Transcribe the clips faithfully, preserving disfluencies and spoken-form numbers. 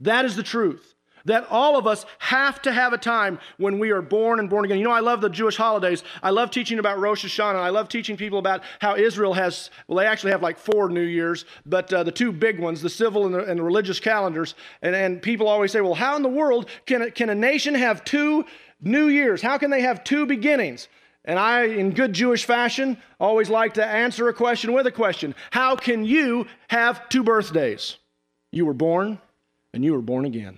That is the truth. That all of us have to have a time when we are born and born again. You know, I love the Jewish holidays. I love teaching about Rosh Hashanah. I love teaching people about how Israel has, well, they actually have like four New Years, but uh, the two big ones, the civil and the, and the religious calendars. And, and people always say, well, how in the world can a, can a nation have two New Years? How can they have two beginnings? And I, in good Jewish fashion, always like to answer a question with a question. How can you have two birthdays? You were born and you were born again.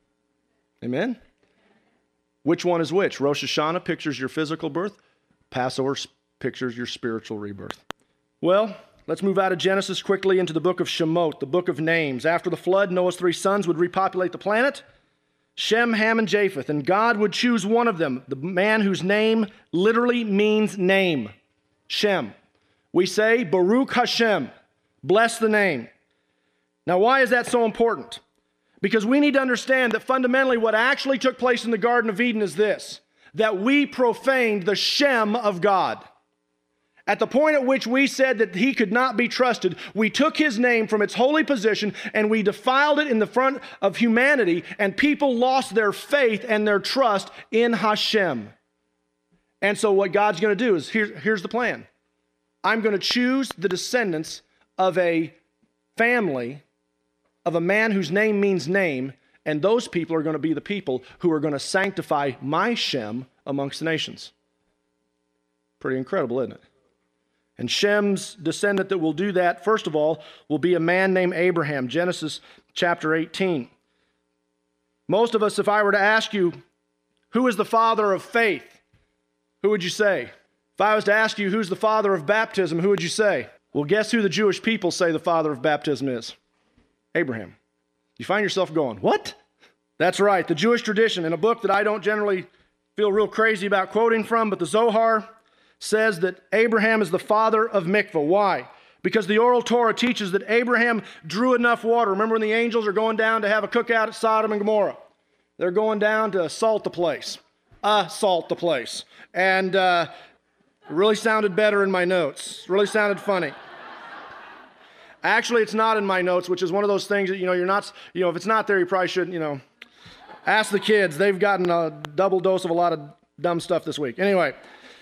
Amen? Which one is which? Rosh Hashanah pictures your physical birth. Passover pictures your spiritual rebirth. Well, let's move out of Genesis quickly into the book of Shemot, the book of names. After the flood, Noah's three sons would repopulate the planet. Shem, Ham, and Japheth. And God would choose one of them, the man whose name literally means name. Shem. We say, Baruch Hashem. Bless the name. Now, why is that so important? Because we need to understand that fundamentally what actually took place in the Garden of Eden is this, that we profaned the Shem of God. At the point at which we said that he could not be trusted, we took his name from its holy position and we defiled it in the front of humanity, and people lost their faith and their trust in Hashem. And so what God's going to do is, here, here's the plan. I'm going to choose the descendants of a family of a man whose name means name, and those people are going to be the people who are going to sanctify my Shem amongst the nations. Pretty incredible, isn't it? And Shem's descendant that will do that, first of all, will be a man named Abraham, Genesis chapter eighteen. Most of us, if I were to ask you, who is the father of faith? Who would you say? If I was to ask you, who's the father of baptism? Who would you say? Well, guess who the Jewish people say the father of baptism is? Abraham. You find yourself going, what? That's right. The Jewish tradition, in a book that I don't generally feel real crazy about quoting from, but the Zohar says that Abraham is the father of mikvah. Why? Because the oral Torah teaches that Abraham drew enough water. Remember when the angels are going down to have a cookout at Sodom and Gomorrah? They're going down to salt the place. Assault the place. And uh, it really sounded better in my notes. It really sounded funny. Actually, it's not in my notes, which is one of those things that, you know, you're not, you know, if it's not there, you probably shouldn't, you know, ask the kids. They've gotten a double dose of a lot of dumb stuff this week. Anyway,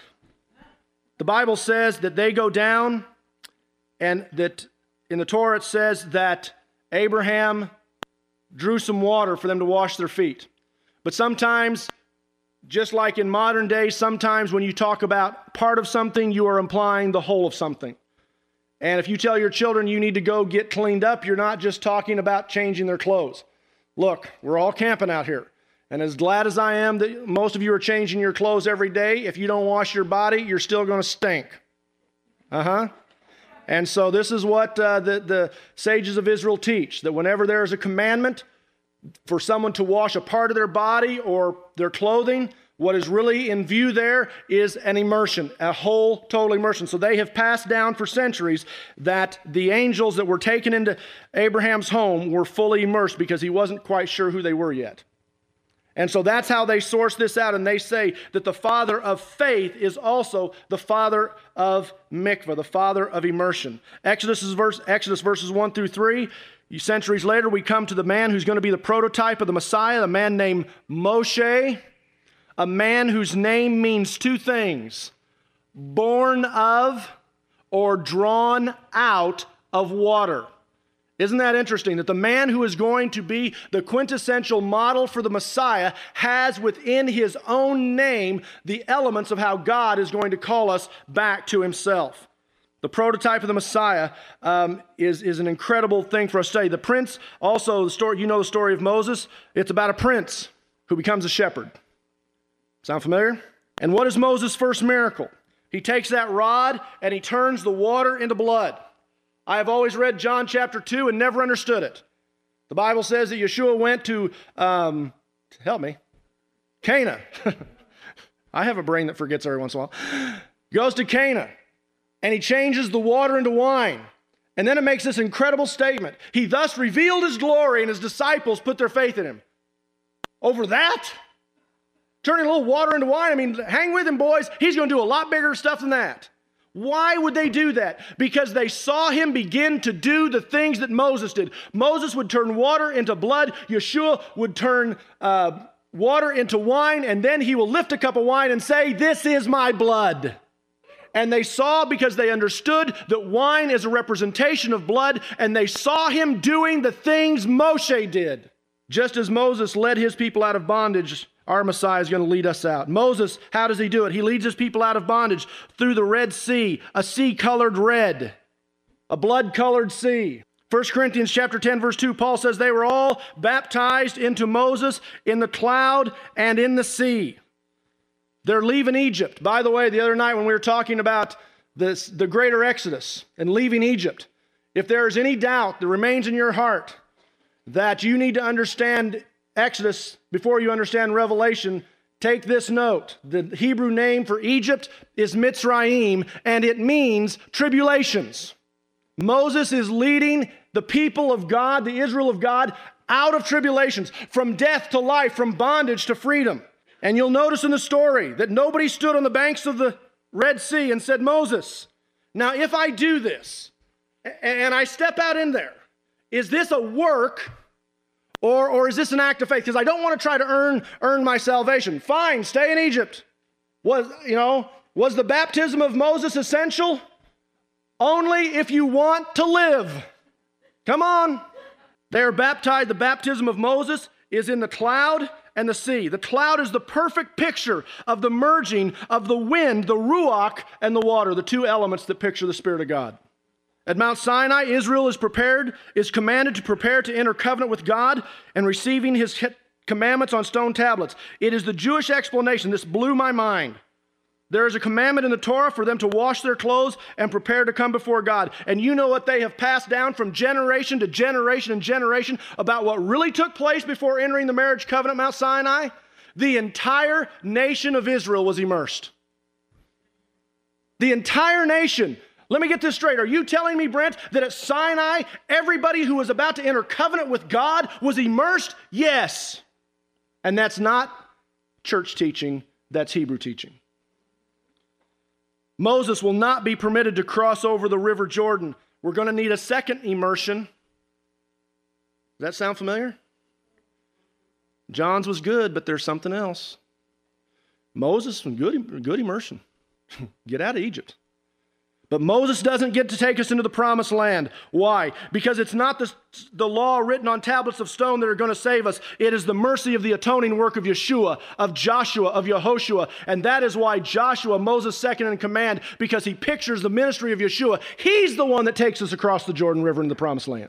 the Bible says that they go down, and that in the Torah it says that Abraham drew some water for them to wash their feet. But sometimes, just like in modern days, sometimes when you talk about part of something, you are implying the whole of something. And if you tell your children you need to go get cleaned up, you're not just talking about changing their clothes. Look, we're all camping out here. And as glad as I am that most of you are changing your clothes every day, if you don't wash your body, you're still going to stink. Uh-huh. And so this is what uh, the, the sages of Israel teach, that whenever there is a commandment for someone to wash a part of their body or their clothing, what is really in view there is an immersion, a whole total immersion. So they have passed down for centuries that the angels that were taken into Abraham's home were fully immersed because he wasn't quite sure who they were yet. And so that's how they source this out, and they say that the father of faith is also the father of mikvah, the father of immersion. Exodus, is verse, Exodus verses one through three, centuries later we come to the man who's going to be the prototype of the Messiah, a man named Moshe, a man whose name means two things: born of or drawn out of water. Isn't that interesting that the man who is going to be the quintessential model for the Messiah has within his own name the elements of how God is going to call us back to himself? The prototype of the Messiah um, is, is an incredible thing for us to study. The prince, also, the story, you know the story of Moses. It's about a prince who becomes a shepherd. Sound familiar? And what is Moses' first miracle? He takes that rod and he turns the water into blood. I have always read John chapter two and never understood it. The Bible says that Yeshua went to, um, help me, Cana. I have a brain that forgets every once in a while. Goes to Cana, and he changes the water into wine. And then it makes this incredible statement. He thus revealed his glory, and his disciples put their faith in him. Over that? Turning a little water into wine? I mean, hang with him, boys. He's going to do a lot bigger stuff than that. Why would they do that? Because they saw him begin to do the things that Moses did. Moses would turn water into blood. Yeshua would turn uh, water into wine, and then he will lift a cup of wine and say, "This is my blood." And they saw, because they understood that wine is a representation of blood, and they saw him doing the things Moshe did. Just as Moses led his people out of bondage, our Messiah is going to lead us out. Moses, how does he do it? He leads his people out of bondage through the Red Sea, a sea colored red, a blood colored sea. First Corinthians chapter ten, verse two, Paul says they were all baptized into Moses in the cloud and in the sea. They're leaving Egypt. By the way, the other night when we were talking about this, the greater Exodus and leaving Egypt, if there is any doubt that remains in your heart that you need to understand Exodus before you understand Revelation, take this note. The Hebrew name for Egypt is Mitzrayim, and it means tribulations. Moses is leading the people of God, the Israel of God, out of tribulations, from death to life, from bondage to freedom. And you'll notice in the story that nobody stood on the banks of the Red Sea and said, "Moses, now if I do this and I step out in there, is this a work or, or is this an act of faith? Because I don't want to try to earn, earn my salvation." Fine, stay in Egypt. Was, you know, was the baptism of Moses essential? Only if you want to live. Come on. They are baptized. The baptism of Moses is in the cloud and the sea. The cloud is the perfect picture of the merging of the wind, the ruach, and the water, the two elements that picture the Spirit of God. At Mount Sinai, Israel is prepared, is commanded to prepare to enter covenant with God and receiving his commandments on stone tablets. It is the Jewish explanation. This blew my mind. There is a commandment in the Torah for them to wash their clothes and prepare to come before God. And you know what they have passed down from generation to generation and generation about what really took place before entering the marriage covenant at Mount Sinai? The entire nation of Israel was immersed. The entire nation. Let me get this straight. Are you telling me, Brent, that at Sinai, everybody who was about to enter covenant with God was immersed? Yes. And that's not church teaching, that's Hebrew teaching. Moses will not be permitted to cross over the river Jordan. We're going to need a second immersion. Does that sound familiar? John's was good, but there's something else. Moses was good, good immersion. Get out of Egypt. But Moses doesn't get to take us into the promised land. Why? Because it's not the, the law written on tablets of stone that are going to save us. It is the mercy of the atoning work of Yeshua, of Joshua, of Yehoshua. And that is why Joshua, Moses' second in command, because he pictures the ministry of Yeshua. He's the one that takes us across the Jordan River into the promised land.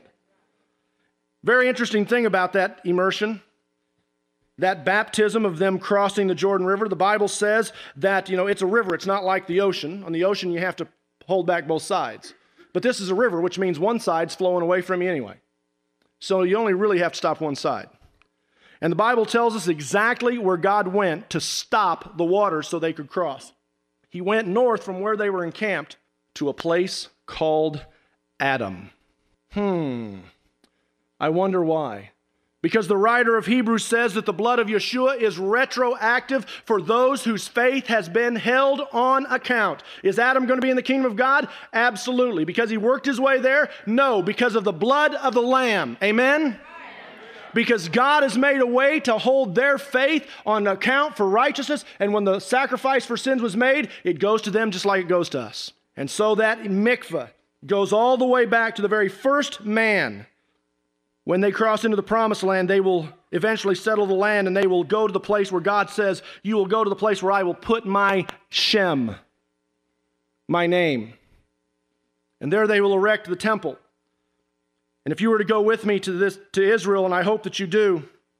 Very interesting thing about that immersion, that baptism of them crossing the Jordan River. The Bible says that, you know, it's a river. It's not like the ocean. On the ocean, you have to hold back both sides. But this is a river, which means one side's flowing away from you anyway. So you only really have to stop one side. And the Bible tells us exactly where God went to stop the waters so they could cross. He went north from where they were encamped to a place called Adam. Hmm. I wonder why. Because the writer of Hebrews says that the blood of Yeshua is retroactive for those whose faith has been held on account. Is Adam going to be in the kingdom of God? Absolutely. Because he worked his way there? No, because of the blood of the Lamb. Amen? Because God has made a way to hold their faith on account for righteousness, and when the sacrifice for sins was made, it goes to them just like it goes to us. And so that mikvah goes all the way back to the very first man. When they cross into the promised land, they will eventually settle the land, and they will go to the place where God says, you will go to the place where I will put my Shem, my name. And there they will erect the temple. And if you were to go with me to this to Israel, and I hope that you do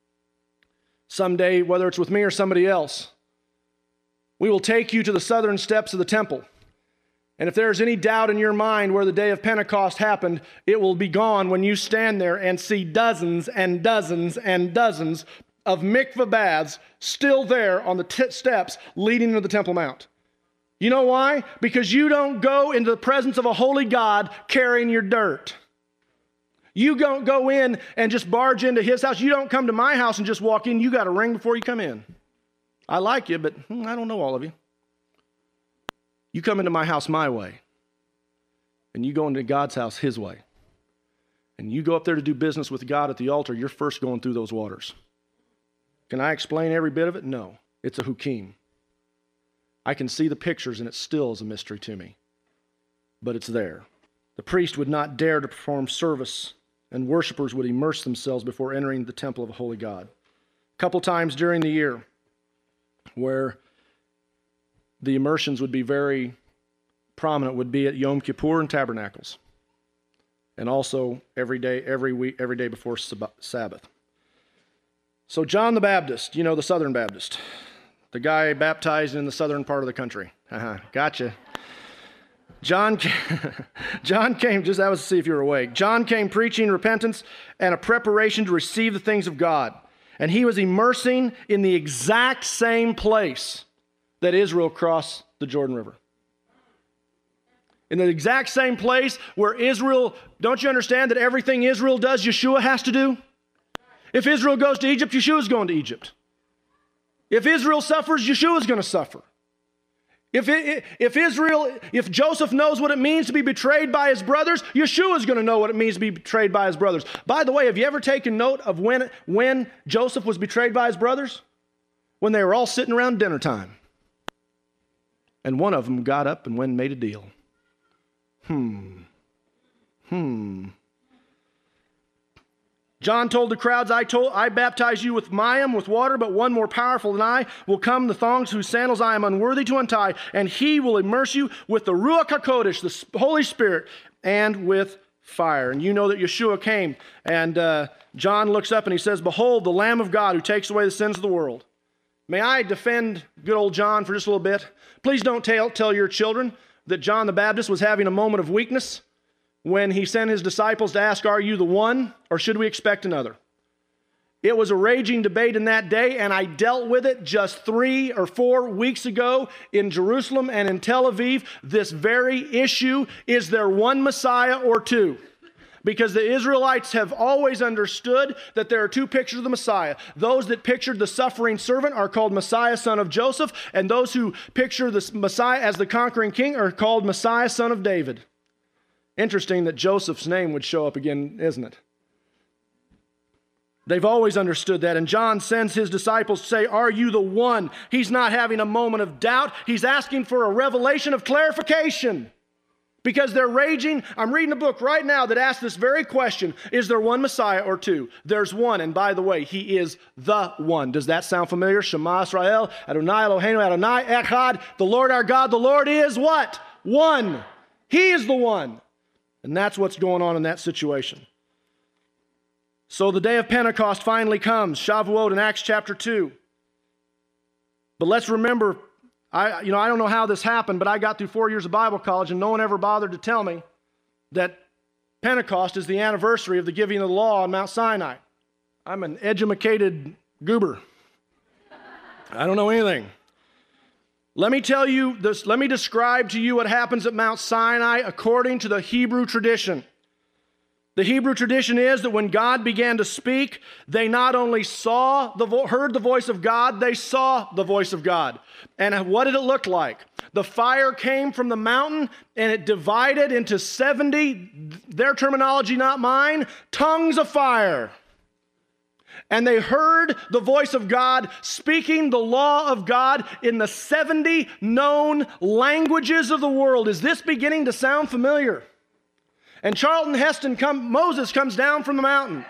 someday, whether it's with me or somebody else, we will take you to the southern steps of the temple. And if there's any doubt in your mind where the day of Pentecost happened, it will be gone when you stand there and see dozens and dozens and dozens of mikveh baths still there on the t- steps leading into the Temple Mount. You know why? Because you don't go into the presence of a holy God carrying your dirt. You don't go in and just barge into his house. You don't come to my house and just walk in. You got a ring before you come in. I like you, but hmm, I don't know all of you. You come into my house my way, and you go into God's house his way. And you go up there to do business with God at the altar, you're first going through those waters. Can I explain every bit of it? No. It's a hukim. I can see the pictures, and it still is a mystery to me. But it's there. The priest would not dare to perform service, and worshipers would immerse themselves before entering the temple of a holy God. A couple times during the year where the immersions would be very prominent would be at Yom Kippur and Tabernacles, and also every day, every week, every day before Sabbath. So John the Baptist, you know, the Southern Baptist, the guy baptized in the southern part of the country. Uh-huh, gotcha. John, John came, just that was to see if you were awake. John came preaching repentance and a preparation to receive the things of God. And he was immersing in the exact same place that Israel crossed the Jordan River. In the exact same place where Israel, don't you understand that everything Israel does, Yeshua has to do? If Israel goes to Egypt, Yeshua's going to Egypt. If Israel suffers, Yeshua's going to suffer. If, it, if Israel, if Joseph knows what it means to be betrayed by his brothers, Yeshua's going to know what it means to be betrayed by his brothers. By the way, have you ever taken note of when, when Joseph was betrayed by his brothers? When they were all sitting around dinner time. And one of them got up and went and made a deal. Hmm. Hmm. John told the crowds, I told, I baptize you with Mayim, with water, but one more powerful than I will come, the thongs whose sandals I am unworthy to untie, and he will immerse you with the Ruach HaKodesh, the Holy Spirit, and with fire. And you know that Yeshua came, and uh, John looks up and he says, behold, the Lamb of God who takes away the sins of the world. May I defend good old John for just a little bit? Please don't tell, tell your children that John the Baptist was having a moment of weakness when he sent his disciples to ask, are you the one, or should we expect another? It was a raging debate in that day, and I dealt with it just three or four weeks ago in Jerusalem and in Tel Aviv. This very issue, is there one Messiah or two? Because the Israelites have always understood that there are two pictures of the Messiah. Those that pictured the suffering servant are called Messiah, son of Joseph, and those who picture the Messiah as the conquering king are called Messiah, son of David. Interesting that Joseph's name would show up again, isn't it? They've always understood that. And John sends his disciples to say, are you the one? He's not having a moment of doubt. He's asking for a revelation of clarification. Because they're raging. I'm reading a book right now that asks this very question. Is there one Messiah or two? There's one. And by the way, he is the one. Does that sound familiar? Shema Israel, Adonai Eloheinu, Adonai Echad. The Lord our God, the Lord is what? One. He is the one. And that's what's going on in that situation. So the day of Pentecost finally comes, Shavuot in Acts chapter two. But let's remember, I, you know, I don't know how this happened, but I got through four years of Bible college and no one ever bothered to tell me that Pentecost is the anniversary of the giving of the law on Mount Sinai. I'm an educated goober. I don't know anything. Let me tell you this, let me describe to you what happens at Mount Sinai according to the Hebrew tradition. The Hebrew tradition is that when God began to speak, they not only saw the vo- heard the voice of God, they saw the voice of God. And what did it look like? The fire came from the mountain and it divided into seventy, their terminology, not mine, tongues of fire. And they heard the voice of God speaking the law of God in the seventy known languages of the world. Is this beginning to sound familiar? And Charlton Heston, come, Moses comes down from the mountain.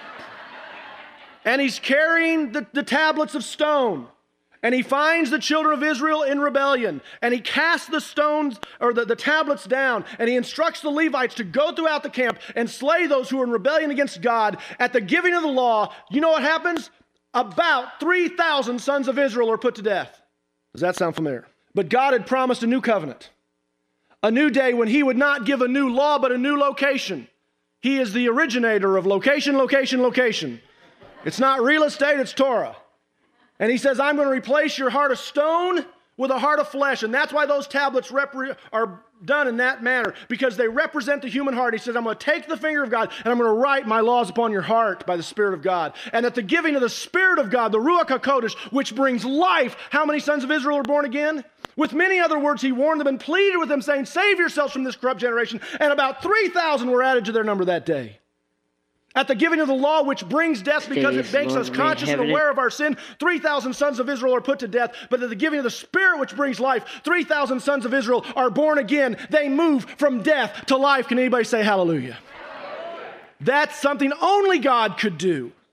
And he's carrying the, the tablets of stone. And he finds the children of Israel in rebellion. And he casts the stones, or the, the tablets down. And he instructs the Levites to go throughout the camp and slay those who are in rebellion against God. At the giving of the law, you know what happens? About three thousand sons of Israel are put to death. Does that sound familiar? But God had promised a new covenant. A new day when he would not give a new law, but a new location. He is the originator of location, location, location. It's not real estate, it's Torah. And he says, I'm going to replace your heart of stone with a heart of flesh. And that's why those tablets repre- are done in that manner, because they represent the human heart. He says, I'm going to take the finger of God and I'm going to write my laws upon your heart by the Spirit of God. And at the giving of the Spirit of God, the Ruach HaKodesh, which brings life, how many sons of Israel are born again? With many other words, he warned them and pleaded with them, saying, save yourselves from this corrupt generation. And about three thousand were added to their number that day. At the giving of the law, which brings death because it makes us conscious and aware of our sin, three thousand sons of Israel are put to death. But at the giving of the Spirit, which brings life, three thousand sons of Israel are born again. They move from death to life. Can anybody say hallelujah? Hallelujah. That's something only God could do.